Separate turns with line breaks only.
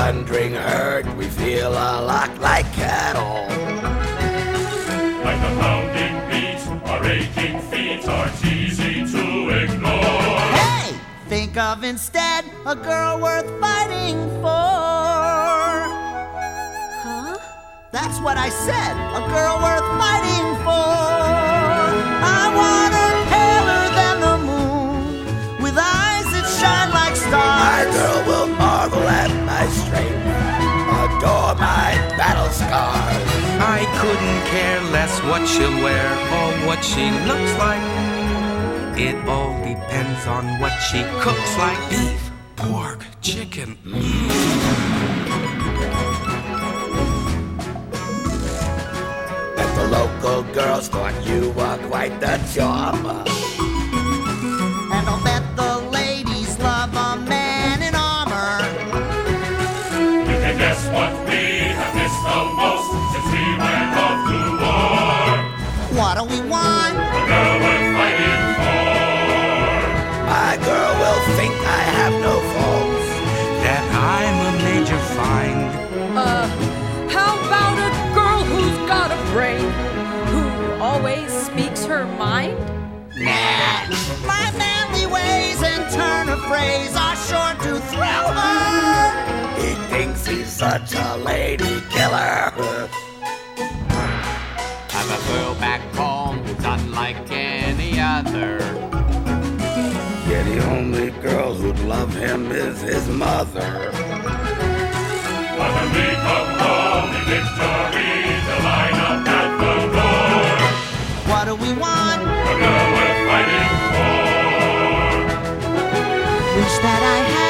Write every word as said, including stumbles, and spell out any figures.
thundering herd, we feel a lot like cattle.
Like the pounding beat, our aching feet aren't easy to ignore.
Hey! Think of instead a girl worth fighting for.
Huh?
That's what I said, a girl worth fighting for. I want her paler than the moon, with eyes that shine like stars.
My girl will marvel at my strength, adore my battle scars.
I couldn't care less what she'll wear or what she looks like. It all depends on what she cooks like. Beef, pork, chicken.
Bet the local girls thought you were quite the charmer.
And I'll bet the ladies love a man in armor.
You can guess what we have missed the most since we went off to war.
What do we want?
A girl worth fighting for.
My girl will think I have no faults,
That I'm a major find.
Uh, how about a girl who's got a brain, who always speaks her mind?
Nah. My manly ways and turn of phrase are sure to thrill her.
He thinks he's such a lady killer.
Have a girl back home who's unlike any other.
Yeah, the only girl who'd love him is his mother.
But when we come home in victory, the line up at the door.
What do we want?
A girl worth fighting for.
Wish that I had